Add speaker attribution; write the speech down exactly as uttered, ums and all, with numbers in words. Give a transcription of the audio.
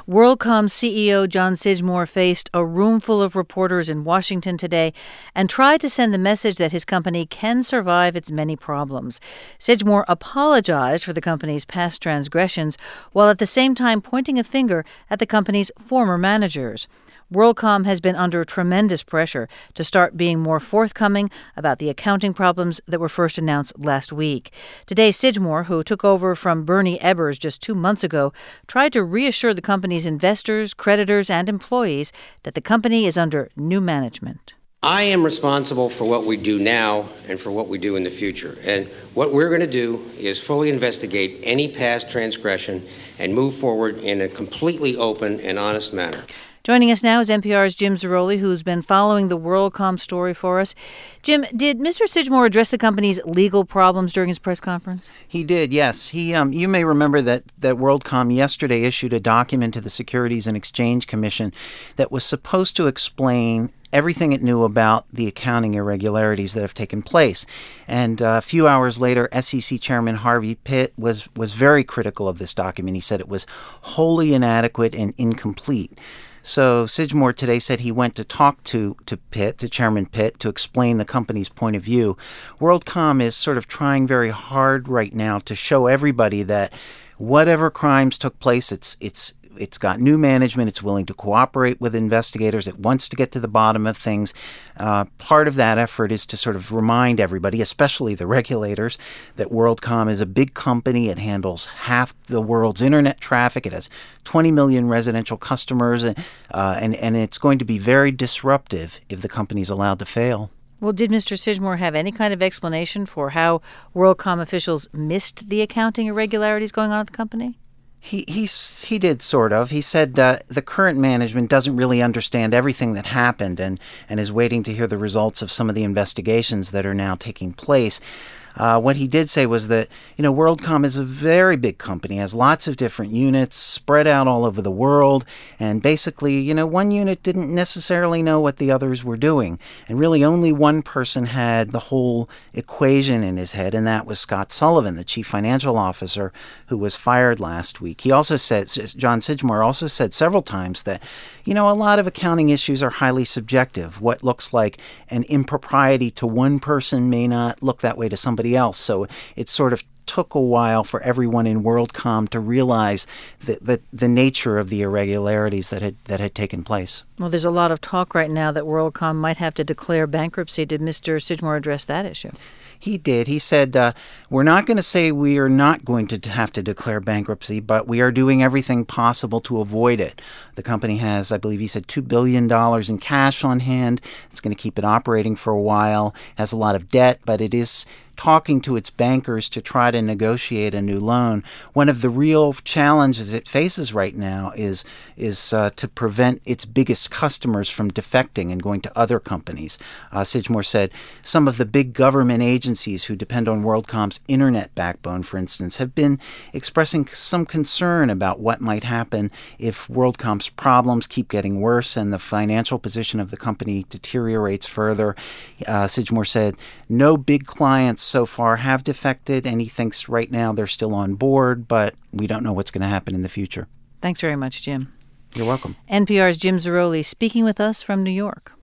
Speaker 1: WorldCom C E O John Sidgmore faced a room full of reporters in Washington today and tried to send the message that his company can survive its many problems. Sidgmore apologized for the company's past transgressions, while at the same time pointing a finger at the company's former managers. WorldCom has been under tremendous pressure to start being more forthcoming about the accounting problems that were first announced last week. Today, Sidgmore, who took over from Bernie Ebbers just two months ago, tried to reassure the company's investors, creditors, and employees that the company is under new management.
Speaker 2: I am responsible for what we do now and for what we do in the future. And what we're going to do is fully investigate any past transgression and move forward in a completely open and honest manner.
Speaker 1: Joining us now is N P R's Jim Zarroli, who's been following the WorldCom story for us. Jim, did Mister Sidgmore address the company's legal problems during his press conference?
Speaker 3: He did, yes. He, um, you may remember that, that WorldCom yesterday issued a document to the Securities and Exchange Commission that was supposed to explain everything it knew about the accounting irregularities that have taken place. And uh, a few hours later, S E C Chairman Harvey Pitt was, was very critical of this document. He said it was wholly inadequate and incomplete. So Sidgmore today said he went to talk to, to Pitt, to Chairman Pitt, to explain the company's point of view. WorldCom is sort of trying very hard right now to show everybody that whatever crimes took place, it's it's it's got new management. It's willing to cooperate with investigators. It wants to get to the bottom of things. Uh, part of that effort is to sort of remind everybody, especially the regulators, that WorldCom is a big company. It handles half the world's internet traffic. It has twenty million residential customers, uh, and, and it's going to be very disruptive if the company's allowed to fail.
Speaker 1: Well, did Mister Sidgmore have any kind of explanation for how WorldCom officials missed the accounting irregularities going on at the company?
Speaker 3: He he he did, sort of. He said uh, the current management doesn't really understand everything that happened and, and is waiting to hear the results of some of the investigations that are now taking place. Uh, what he did say was that, you know, WorldCom is a very big company, has lots of different units spread out all over the world. And basically, you know, one unit didn't necessarily know what the others were doing. And really only one person had the whole equation in his head, and that was Scott Sullivan, the chief financial officer who was fired last week. He also said, John Sidgmore also said several times that, you know, a lot of accounting issues are highly subjective. What looks like an impropriety to one person may not look that way to somebody else. So it sort of took a while for everyone in WorldCom to realize the, the, the nature of the irregularities that had that had taken place.
Speaker 1: Well, there's a lot of talk right now that WorldCom might have to declare bankruptcy. Did Mister Sidgmore address that issue?
Speaker 3: He did. He said, uh, we're not going to say we are not going to have to declare bankruptcy, but we are doing everything possible to avoid it. The company has, I believe he said, two billion dollars in cash on hand. It's going to keep it operating for a while. It has a lot of debt, but it is talking to its bankers to try to negotiate a new loan. One of the real challenges it faces right now is is uh, to prevent its biggest customers from defecting and going to other companies. Uh, Sidgmore said some of the big government agencies who depend on WorldCom's internet backbone, for instance, have been expressing some concern about what might happen if WorldCom's problems keep getting worse and the financial position of the company deteriorates further. Uh, Sidgmore said no big clients so far have defected, and he thinks right now they're still on board, but we don't know what's going to happen in the future.
Speaker 1: Thanks very much, Jim.
Speaker 3: You're welcome.
Speaker 1: N P R's Jim Zarroli speaking with us from New York.